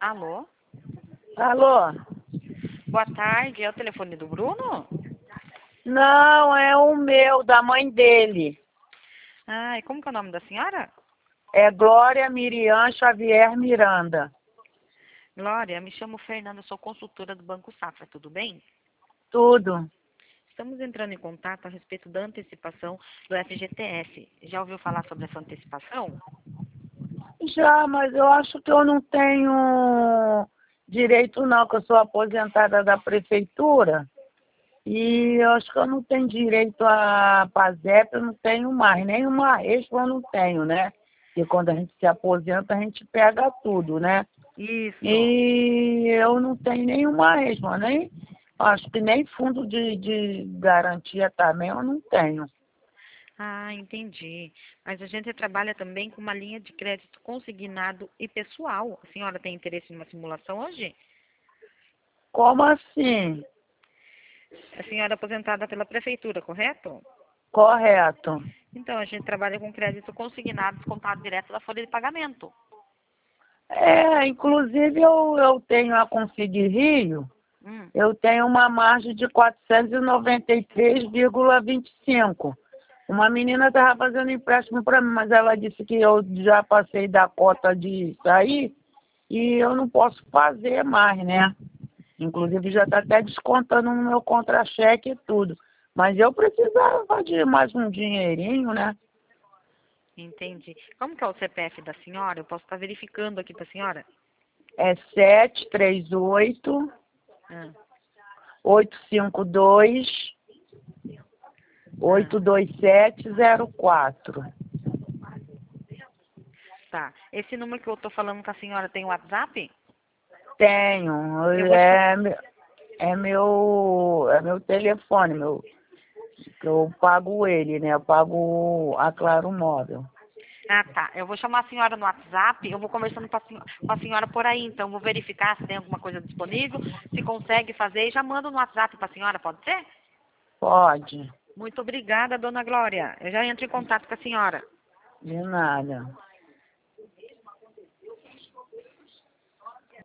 Alô? Alô? Boa tarde, é o telefone do Bruno? Não, é o meu, da mãe dele. Ah, e como que é o nome da senhora? É Glória Miriam Xavier Miranda. Glória, me chamo Fernanda, sou consultora do Banco Safra, tudo bem? Tudo. Estamos entrando em contato a respeito da antecipação do FGTS. Já ouviu falar sobre essa antecipação? Já, mas eu acho que eu não tenho direito não, que eu sou aposentada da prefeitura. E eu acho que eu não tenho direito a PASEP, eu não tenho mais. Nem uma extra eu não tenho, né? Porque quando a gente se aposenta, a gente pega tudo, né? Isso. E eu não tenho nenhuma extra, nem acho que nem fundo de garantia também eu não tenho. Ah, entendi. Mas a gente trabalha também com uma linha de crédito consignado e pessoal. A senhora tem interesse em uma simulação hoje? Como assim? A senhora é aposentada pela prefeitura, correto? Correto. Então, a gente trabalha com crédito consignado, descontado direto da folha de pagamento. É, inclusive eu tenho a Consigue Rio, Hum. eu tenho uma margem de 493,25. Uma menina estava fazendo empréstimo para mim, mas ela disse que eu já passei da cota de sair e eu não posso fazer mais, né? Inclusive já está até descontando no meu contra-cheque e tudo. Mas eu precisava de mais um dinheirinho, né? Entendi. Como que é o CPF da senhora? Eu posso estar verificando aqui para a senhora? É 738 Ah, 852 ah, 82704. tá. Esse número que eu estou falando com a senhora tem WhatsApp? Tenho, Eu vou te... é meu telefone, que eu pago ele, né? Eu pago a Claro Móvel. Ah, tá. Eu vou chamar a senhora no WhatsApp, eu vou conversando com a senhora por aí, então vou verificar se tem alguma coisa disponível, se consegue fazer e já mando no WhatsApp para a senhora, pode ser? Pode, Muito obrigada, dona Glória. Eu já entro em contato com a senhora. de nada.